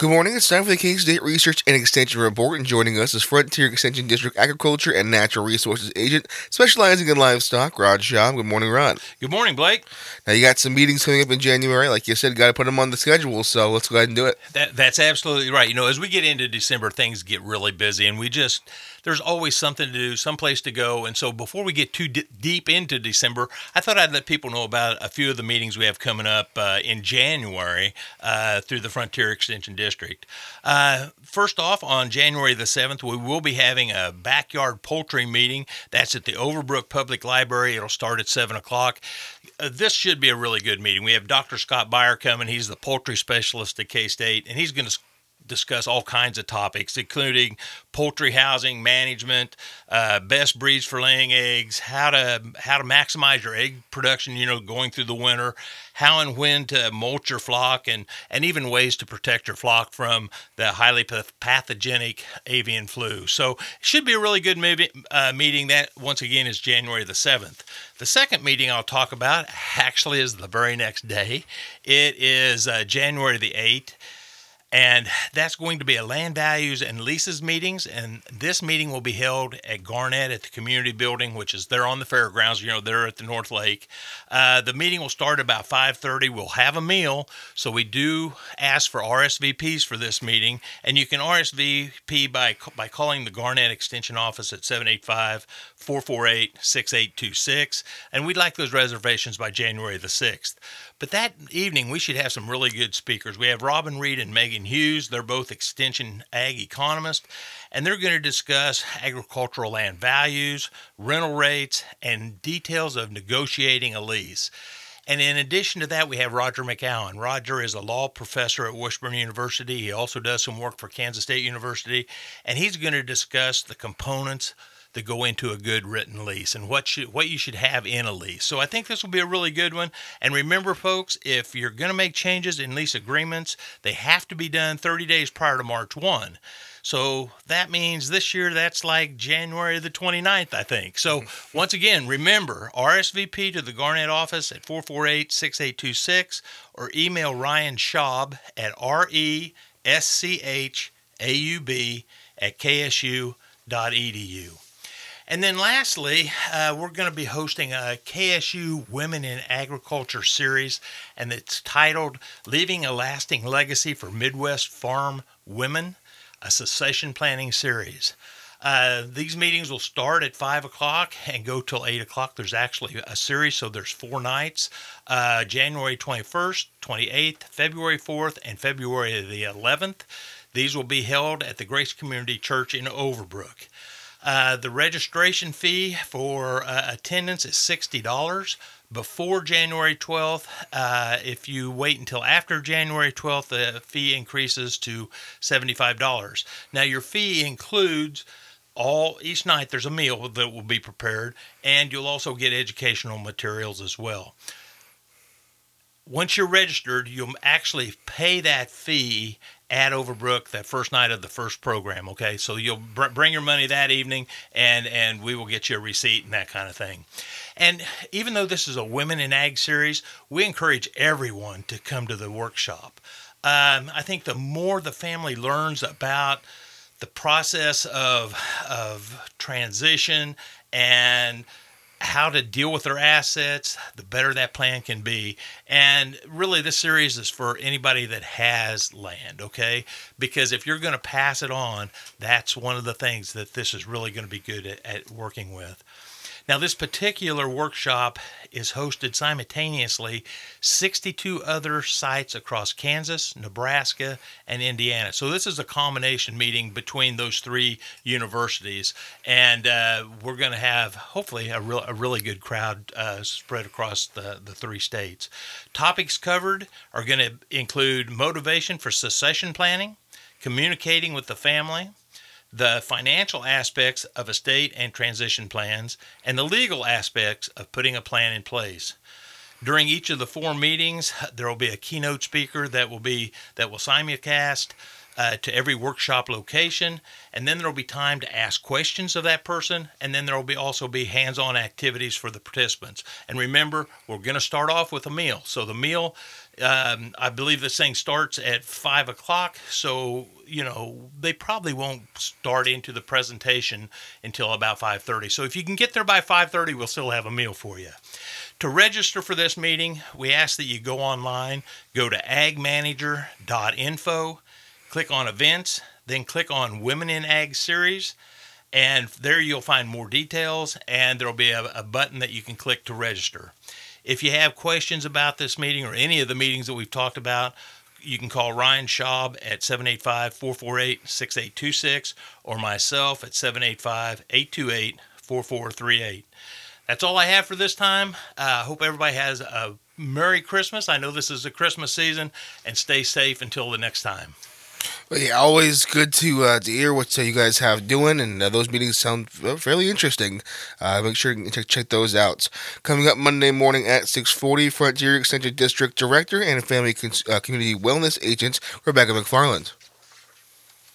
Good morning. It's time for the King State Research and Extension Report, and joining us is Frontier Extension District Agriculture and Natural Resources Agent specializing in livestock, Rod Schaub. Good morning, Rod. Good morning, Blake. Now, you got some meetings coming up in January. Like you said, got to put them on the schedule, so let's go ahead and do it. That's absolutely right. As we get into December, things get really busy, and there's always something to do, someplace to go. And so before we get too deep into December, I thought I'd let people know about a few of the meetings we have coming up in January through the Frontier Extension District. First off, on January the 7th, we will be having a backyard poultry meeting. That's at the Overbrook Public Library. It'll start at 7 o'clock. This should be a really good meeting. We have Dr. Scott Beyer coming. He's the poultry specialist at K-State, and he's going to discuss all kinds of topics, including poultry housing management, best breeds for laying eggs, how to maximize your egg production, going through the winter, how and when to molt your flock, and even ways to protect your flock from the highly pathogenic avian flu. So it should be a really good meeting. That, once again, is January the 7th. The second meeting I'll talk about actually is the very next day. It is January the 8th. And that's going to be a land values and leases meetings. And this meeting will be held at Garnett at the community building, which is there on the fairgrounds. They're at the North Lake. The meeting will start about 5:30. We'll have a meal. So we do ask for RSVPs for this meeting. And you can RSVP by calling the Garnett Extension office at 785-448-6826. And we'd like those reservations by January the 6th. But that evening, we should have some really good speakers. We have Robin Reed and Megan Hughes. They're both Extension Ag economists, and they're going to discuss agricultural land values, rental rates, and details of negotiating a lease. And in addition to that, we have Roger McAllen. Roger is a law professor at Washburn University. He also does some work for Kansas State University, and he's going to discuss the components that go into a good written lease and what you should have in a lease. So I think this will be a really good one. And remember, folks, if you're going to make changes in lease agreements, they have to be done 30 days prior to March 1. So that means this year that's like January the 29th, I think. So once again, remember, RSVP to the Garnett office at 448-6826 or email Ryan Schaub at reschaub@ksu.edu. And then lastly, we're going to be hosting a KSU Women in Agriculture series, and it's titled Leaving a Lasting Legacy for Midwest Farm Women, a succession planning series. These meetings will start at 5 o'clock and go till 8 o'clock. There's actually a series, so there's 4 nights, January 21st, 28th, February 4th, and February the 11th. These will be held at the Grace Community Church in Overbrook. The registration fee for attendance is $60 before January 12th. If you wait until after January 12th, the fee increases to $75. Now, your fee includes each night there's a meal that will be prepared, and you'll also get educational materials as well. Once you're registered, you'll actually pay that fee at Overbrook that first night of the first program, okay? So you'll bring your money that evening, and we will get you a receipt and that kind of thing. And even though this is a Women in Ag series, we encourage everyone to come to the workshop. I think the more the family learns about the process of transition and how to deal with their assets, the better that plan can be. And really, this series is for anybody that has land, okay? Because if you're going to pass it on, that's one of the things that this is really going to be good at working with. Now, this particular workshop is hosted simultaneously 62 other sites across Kansas, Nebraska, and Indiana. So this is a combination meeting between those 3 universities, and we're going to have, hopefully, a really good crowd spread across the 3 states. Topics covered are going to include motivation for succession planning, communicating with the family, the financial aspects of estate and transition plans, and the legal aspects of putting a plan in place. During each of the 4 meetings, there will be a keynote speaker that will simulcast to every workshop location, and then there will be time to ask questions of that person, and then there will also be hands-on activities for the participants. And remember, we're going to start off with a meal. So the meal I believe this thing starts at 5 o'clock, so they probably won't start into the presentation until about 5:30. So if you can get there by 5:30, we'll still have a meal for you. To register for this meeting, we ask that you go online, go to agmanager.info, click on events, then click on Women in Ag Series, and there you'll find more details, and there'll be a button that you can click to register. If you have questions about this meeting or any of the meetings that we've talked about, you can call Ryan Schaub at 785-448-6826 or myself at 785-828-4438. That's all I have for this time. I hope everybody has a Merry Christmas. I know this is the Christmas season, and stay safe until the next time. Well, yeah, always good to hear what you guys have doing, and those meetings sound fairly interesting. Make sure you check those out. Coming up Monday morning at 6:40, Frontier Extension District Director and Family Community Wellness Agent Rebecca McFarland.